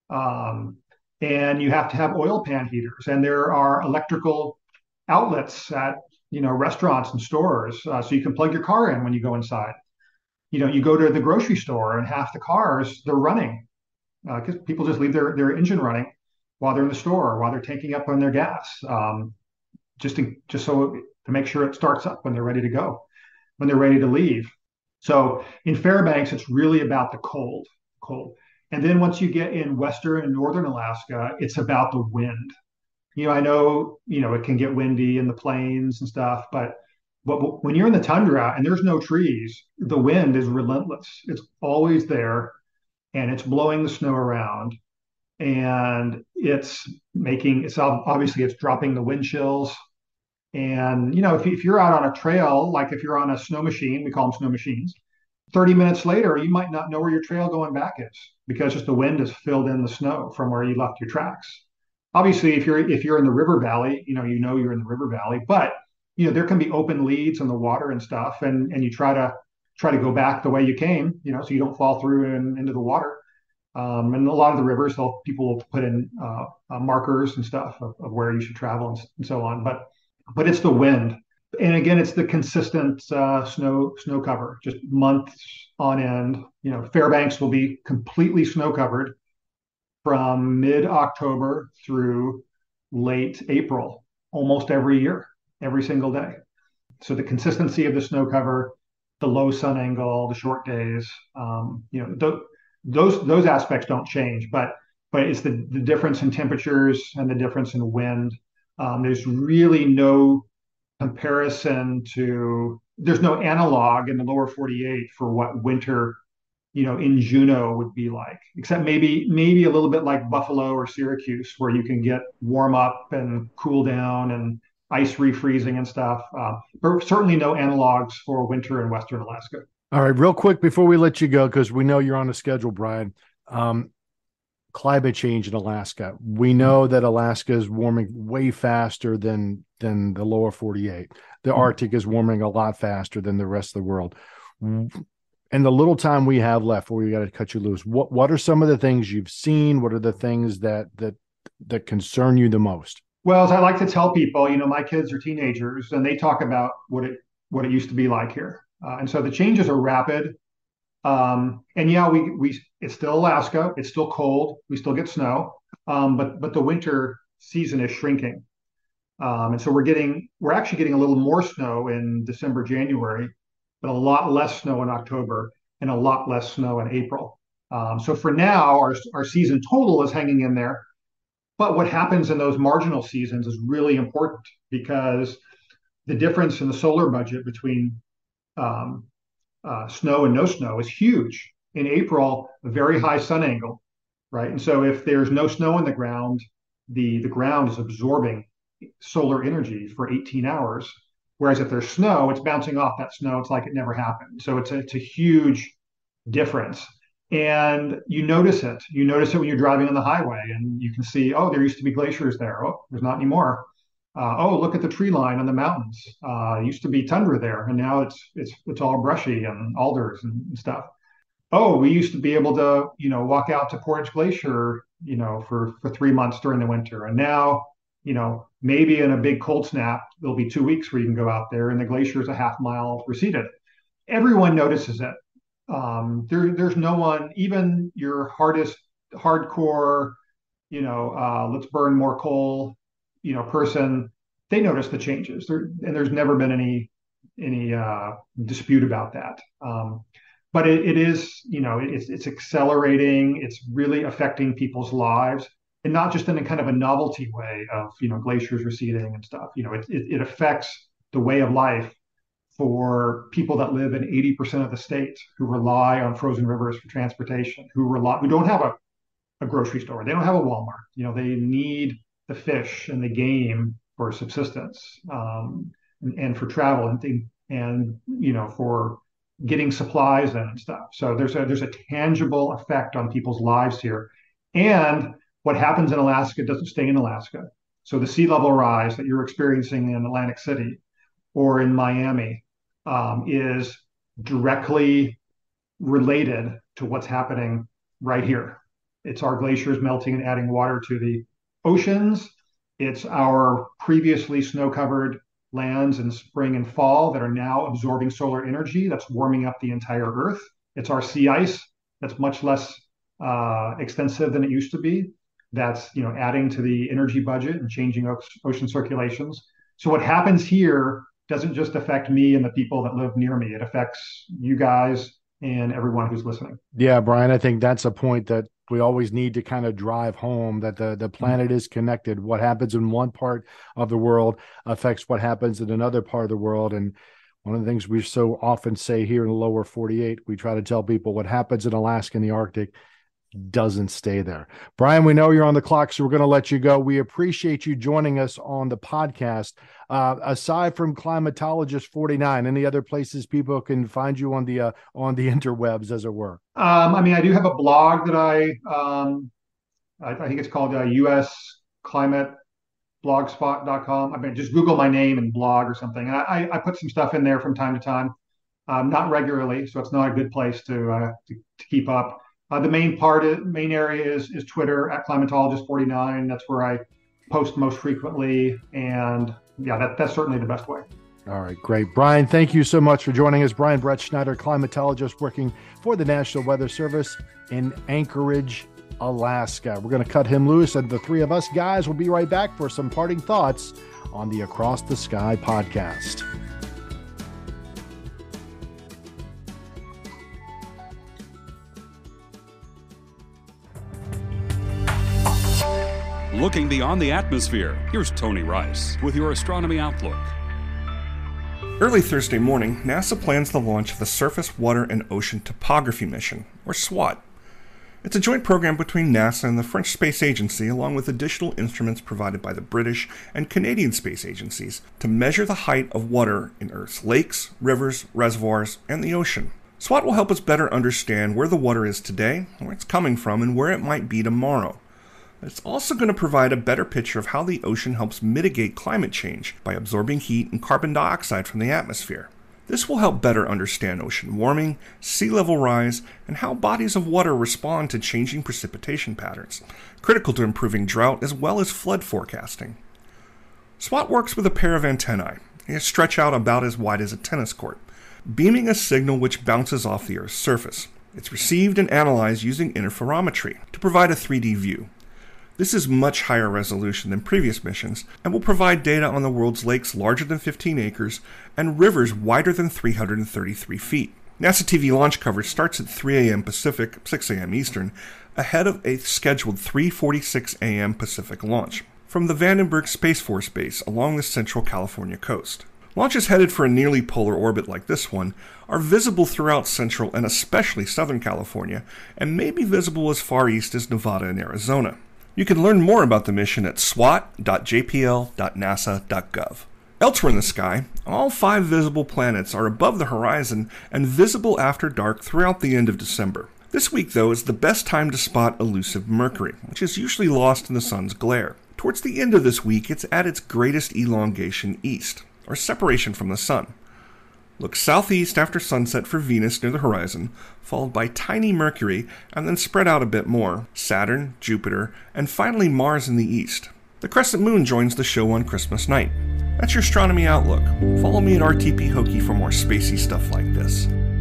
Um, and you have to have oil pan heaters, and there are electrical outlets at you know restaurants and stores, uh, so you can plug your car in when you go inside. You know, you go to the grocery store, and half the cars they're running because uh, people just leave their their engine running while they're in the store, while they're tanking up on their gas, um, just to just so to make sure it starts up when they're ready to go, when they're ready to leave. So in Fairbanks, it's really about the cold, cold. And then once you get in western and northern Alaska, it's about the wind. You know, I know, you know, it can get windy in the plains and stuff, but but when you're in the tundra and there's no trees, the wind is relentless. It's always there, and it's blowing the snow around, and it's making it's obviously it's dropping the wind chills. And you know, if, if you're out on a trail, like if you're on a snow machine, we call them snow machines, thirty minutes later, you might not know where your trail going back is because just the wind has filled in the snow from where you left your tracks. Obviously, if you're if you're in the river valley, you know you know you're in the river valley, but you know there can be open leads in the water and stuff, and and you try to try to go back the way you came, you know, so you don't fall through and into the water. Um, and a lot of the rivers, they'll people will put in uh, uh, markers and stuff of, of where you should travel and, and so on. But but it's the wind, and again, it's the consistent uh, snow snow cover, just months on end. You know, Fairbanks will be completely snow covered from mid-October through late April, almost every year, every single day. So the consistency of the snow cover, the low sun angle, the short days, um, you know, th- those those aspects don't change, but but it's the, the difference in temperatures and the difference in wind. Um, there's really no comparison to, there's no analog in the lower forty-eight for what winter, you know, in Juneau would be like, except maybe maybe a little bit like Buffalo or Syracuse, where you can get warm up and cool down and ice refreezing and stuff. Uh, but certainly no analogs for winter in Western Alaska. All right, real quick before we let you go, because we know you're on a schedule, Brian. Um, climate change in Alaska. We know that Alaska is warming way faster than than the lower forty-eight. The mm-hmm. Arctic is warming a lot faster than the rest of the world. And the little time we have left, where we got to cut you loose, what what are some of the things you've seen? What are the things that that that concern you the most? Well, as I like to tell people, you know, my kids are teenagers, and they talk about what it what it used to be like here, uh, and so the changes are rapid. Um, and yeah, we we it's still Alaska. It's still cold. We still get snow, um, but but the winter season is shrinking, um, and so we're getting we're actually getting a little more snow in December, January, but a lot less snow in October and a lot less snow in April. Um, so for now, our, our season total is hanging in there. But what happens in those marginal seasons is really important because the difference in the solar budget between um, uh, snow and no snow is huge. In April, a very high sun angle, right? And so if there's no snow in the ground, the, the ground is absorbing solar energy for eighteen hours. Whereas if there's snow, it's bouncing off that snow. It's like it never happened. So it's a, it's a huge difference. And you notice it. You notice it when you're driving on the highway and you can see, oh, there used to be glaciers there. Oh, there's not anymore. Uh, oh, look at the tree line on the mountains. Uh, it used to be tundra there, and now it's it's it's all brushy and alders and, and stuff. Oh, we used to be able to, you know, walk out to Portage Glacier, you know, for for three months during the winter, and now, you know, maybe in a big cold snap, there'll be two weeks where you can go out there, and the glacier is a half mile receded. Everyone notices it. Um, there, there's no one, even your hardest, hardcore, you know, uh, let's burn more coal, you know, person, they notice the changes. There, and there's never been any any uh, dispute about that. Um, but it, it is, you know, it's it's accelerating. It's really affecting people's lives, and not just in a kind of a novelty way of, you know, glaciers receding and stuff. You know, it it, it affects the way of life for people that live in eighty percent of the state who rely on frozen rivers for transportation, who rely who don't have a, a grocery store, they don't have a Walmart. You know, they need the fish and the game for subsistence, um, and, and for travel and thing, and you know, for getting supplies in and stuff. So there's a there's a tangible effect on people's lives here. And what happens in Alaska doesn't stay in Alaska. So the sea level rise that you're experiencing in Atlantic City or in Miami um, is directly related to what's happening right here. It's our glaciers melting and adding water to the oceans. It's our previously snow-covered lands in spring and fall that are now absorbing solar energy that's warming up the entire Earth. It's our sea ice that's much less uh, extensive than it used to be. That's, you know, adding to the energy budget and changing ocean circulations. So what happens here doesn't just affect me and the people that live near me. It affects you guys and everyone who's listening. Yeah, Brian, I think that's a point that we always need to kind of drive home, that the, the planet is connected. What happens in one part of the world affects what happens in another part of the world. And one of the things we so often say here in the lower forty-eight, we try to tell people what happens in Alaska and the Arctic doesn't stay there. Brian, we know you're on the clock, so we're going to let you go. We appreciate you joining us on the podcast. Uh, aside from Climatologist forty-nine, any other places people can find you on the uh, on the interwebs, as it were? Um, I mean, I do have a blog that I um, I, I think it's called uh, U S Climate blogspot dot com. I mean, just Google my name and blog or something. And I, I put some stuff in there from time to time, um, not regularly, so it's not a good place to uh, to, to keep up. Uh, the main part, of, main area is is Twitter at Climatologist forty-nine. That's where I post most frequently, and yeah, that that's certainly the best way. All right, great. Brian, thank you so much for joining us. Brian Brettschneider, climatologist working for the National Weather Service in Anchorage, Alaska. We're going to cut him loose, and the three of us guys will be right back for some parting thoughts on the Across the Sky podcast. Looking beyond the atmosphere, here's Tony Rice with your Astronomy Outlook. Early Thursday morning, NASA plans the launch of the Surface, Water, and Ocean Topography Mission, or SWOT. It's a joint program between NASA and the French Space Agency, along with additional instruments provided by the British and Canadian space agencies, to measure the height of water in Earth's lakes, rivers, reservoirs, and the ocean. SWOT will help us better understand where the water is today, where it's coming from, and where it might be tomorrow. It's also going to provide a better picture of how the ocean helps mitigate climate change by absorbing heat and carbon dioxide from the atmosphere. This will help better understand ocean warming, sea level rise, and how bodies of water respond to changing precipitation patterns, critical to improving drought as well as flood forecasting. SWOT works with a pair of antennae. They stretch out about as wide as a tennis court, beaming a signal which bounces off the Earth's surface. It's received and analyzed using interferometry to provide a three D view. This is much higher resolution than previous missions and will provide data on the world's lakes larger than fifteen acres and rivers wider than three hundred thirty-three feet. NASA T V launch coverage starts at three a.m. Pacific, six a.m. Eastern, ahead of a scheduled three forty-six a.m. Pacific launch from the Vandenberg Space Force Base along the central California coast. Launches headed for a nearly polar orbit like this one are visible throughout central and especially southern California, and may be visible as far east as Nevada and Arizona. You can learn more about the mission at swat dot j p l dot nasa dot gov. Elsewhere in the sky, all five visible planets are above the horizon and visible after dark throughout the end of December. This week, though, is the best time to spot elusive Mercury, which is usually lost in the sun's glare. Towards the end of this week, it's at its greatest elongation east, or separation from the sun. Look southeast after sunset for Venus near the horizon, followed by tiny Mercury, and then spread out a bit more, Saturn, Jupiter, and finally Mars in the east. The crescent moon joins the show on Christmas night. That's your astronomy outlook. Follow me at R T P Hokie for more spacey stuff like this.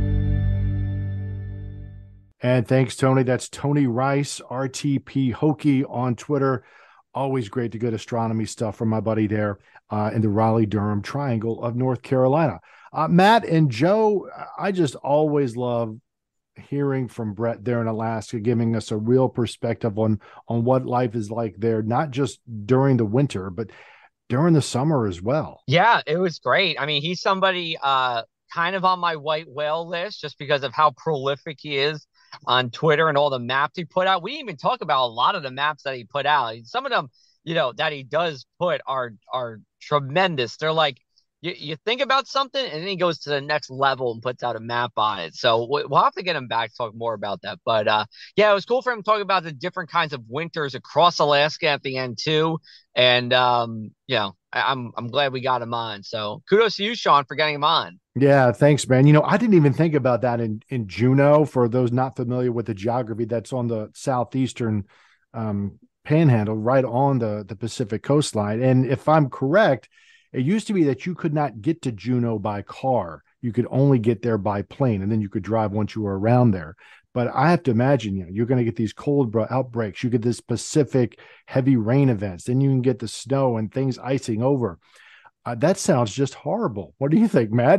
And thanks, Tony. That's Tony Rice, R T P Hokie on Twitter. Always great to get astronomy stuff from my buddy there uh, in the Raleigh-Durham Triangle of North Carolina. Uh, Matt and Joe, I just always love hearing from Brett there in Alaska, giving us a real perspective on, on what life is like there, not just during the winter, but during the summer as well. Yeah, it was great. I mean, he's somebody uh, kind of on my white whale list just because of how prolific he is on Twitter and all the maps he put out. We didn't even talk about a lot of the maps that he put out. Some of them, you know, that he does put are are tremendous. They're like, you, you think about something and then he goes to the next level and puts out a map on it. So we'll have to get him back to talk more about that. But uh, yeah, it was cool for him to talk about the different kinds of winters across Alaska at the end too. And um, you know, I, I'm I'm glad we got him on. So kudos to you, Sean, for getting him on. Yeah, thanks, man. You know, I didn't even think about that in, in Juneau. For those not familiar with the geography, that's on the southeastern um, panhandle, right on the, the Pacific coastline. And if I'm correct, it used to be that you could not get to Juneau by car. You could only get there by plane, and then you could drive once you were around there. But I have to imagine, you know, you're going to get these cold outbreaks. You get this Pacific heavy rain events. Then you can get the snow and things icing over. Uh, that sounds just horrible. What do you think, Matt?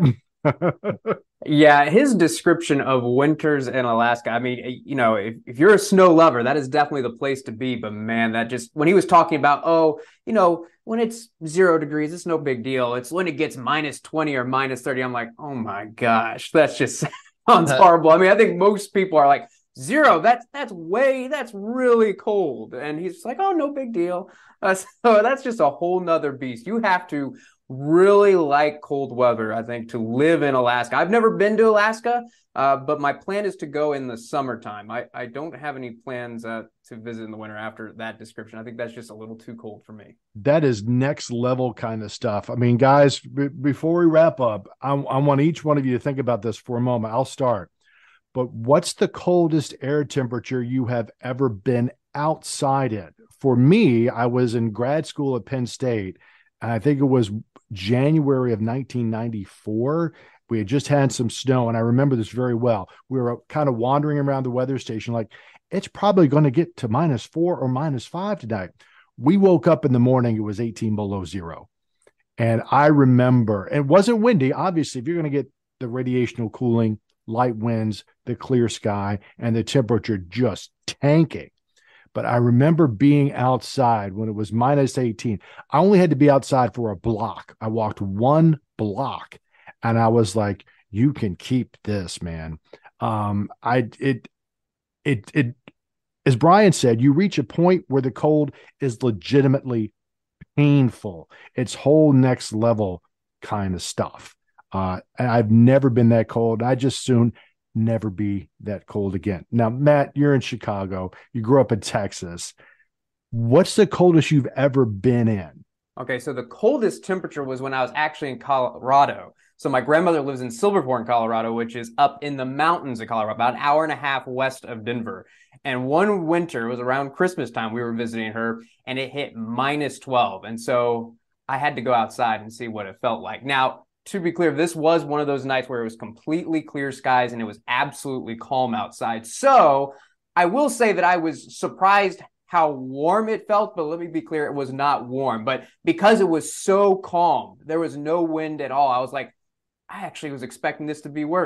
Yeah, his description of winters in Alaska, I mean, you know, if, if you're a snow lover, that is definitely the place to be. But man, that just, when he was talking about, oh, you know, when it's zero degrees, it's no big deal. It's when it gets minus twenty or minus thirty. I'm like, oh my gosh, that's just sounds horrible. I mean, I think most people are like, zero, that's, that's way, that's really cold. And he's like, oh, no big deal. Uh, so that's just a whole nother beast. You have to really like cold weather, I think, to live in Alaska. I've never been to Alaska, uh, but my plan is to go in the summertime. I, I don't have any plans uh, to visit in the winter after that description. I think that's just a little too cold for me. That is next level kind of stuff. I mean, guys, b- before we wrap up, I, I want each one of you to think about this for a moment. I'll start. But what's the coldest air temperature you have ever been outside in? For me, I was in grad school at Penn State, and I think it was January of nineteen ninety-four. We had just had some snow, and I remember this very well. We were kind of wandering around the weather station like, it's probably going to get to minus four or minus five tonight. We woke up in the morning, it was eighteen below zero. And I remember, it wasn't windy. Obviously, if you're going to get the radiational cooling, light winds, the clear sky, and the temperature just tanking. But I remember being outside when it was minus eighteen. I only had to be outside for a block. I walked one block and I was like, you can keep this, man. Um, I, it, it, it, as Brian said, you reach a point where the cold is legitimately painful. It's whole next level kind of stuff. Uh, and I've never been that cold. I just soon never be that cold again. Now, Matt, you're in Chicago. You grew up in Texas. What's the coldest you've ever been in? Okay, so the coldest temperature was when I was actually in Colorado. So my grandmother lives in Silverthorne, Colorado, which is up in the mountains of Colorado, about an hour and a half west of Denver. And one winter, it was around Christmas time, we were visiting her, and it hit minus twelve. And so I had to go outside and see what it felt like. Now, to be clear, this was one of those nights where it was completely clear skies and it was absolutely calm outside. So I will say that I was surprised how warm it felt, but let me be clear, it was not warm. But because it was so calm, there was no wind at all. I was like, I actually was expecting this to be worse.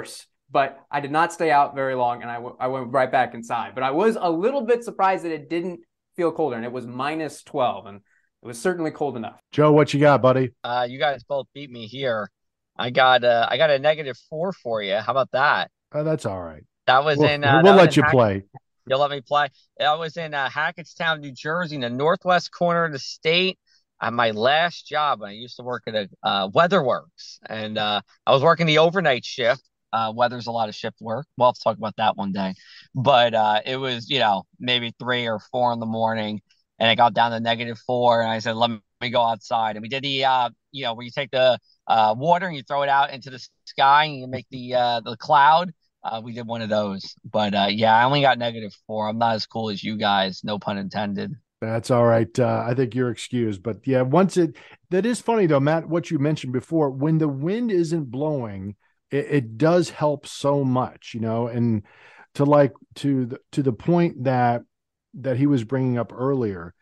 but I did not stay out very long, and I, w- I went right back inside. But I was a little bit surprised that it didn't feel colder, and it was minus twelve, and it was certainly cold enough. Joe, what you got, buddy? Uh, you guys both beat me here. I got uh, I got a negative four for you. How about that? Oh, that's all right. That was We'll, in. Uh, we'll that was let in you Hack- play. You'll let me play. That was in uh, Hackettstown, New Jersey, in the northwest corner of the state. At my last job, I used to work at a uh, WeatherWorks, and uh, I was working the overnight shift. Uh, weather's a lot of shift work. We'll have to talk about that one day. But uh, it was, you know, maybe three or four in the morning, and it got down to negative four. And I said, let me go outside. And we did the, uh, you know, where you take the uh, water and you throw it out into the sky and you make the uh, the cloud. Uh, we did one of those. But uh, yeah, I only got negative four. I'm not as cool as you guys. No pun intended. That's all right. Uh, I think you're excused. But yeah, once it, that is funny though, Matt, what you mentioned before, when the wind isn't blowing, it, it does help so much, you know, and to like, to the, to the point that, that he was bringing up earlier,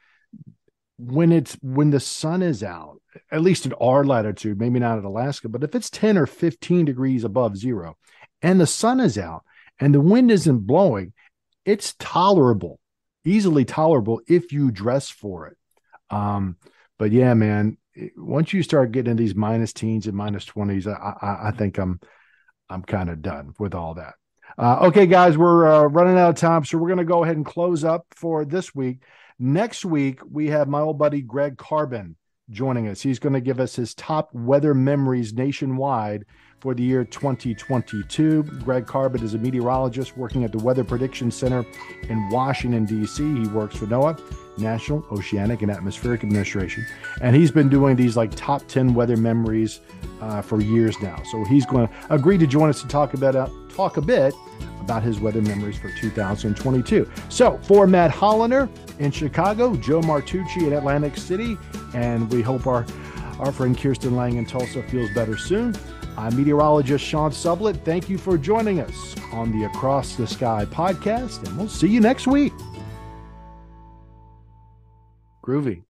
when it's, when the sun is out, at least at our latitude, maybe not at Alaska, but if it's ten or fifteen degrees above zero and the sun is out and the wind isn't blowing, it's tolerable. Easily tolerable if you dress for it. Um, but yeah, man, once you start getting in these minus teens and minus twenties, I, I, I think I'm, I'm kind of done with all that. Uh, okay, guys, we're uh, running out of time, so we're going to go ahead and close up for this week. Next week, we have my old buddy Greg Carbon joining us. He's going to give us his top weather memories nationwide for the year twenty twenty-two. Greg Carbon is a meteorologist working at the Weather Prediction Center in Washington, D C. He works for NOAA, National Oceanic and Atmospheric Administration. And he's been doing these like top ten weather memories uh, for years now. So he's going to agree to join us to talk about uh, talk a bit about his weather memories for two thousand twenty-two. So for Matt Hollander in Chicago, Joe Martucci in Atlantic City, and we hope our, our friend Kirsten Lang in Tulsa feels better soon. I'm meteorologist Sean Sublett. Thank you for joining us on the Across the Sky podcast, and we'll see you next week. Groovy.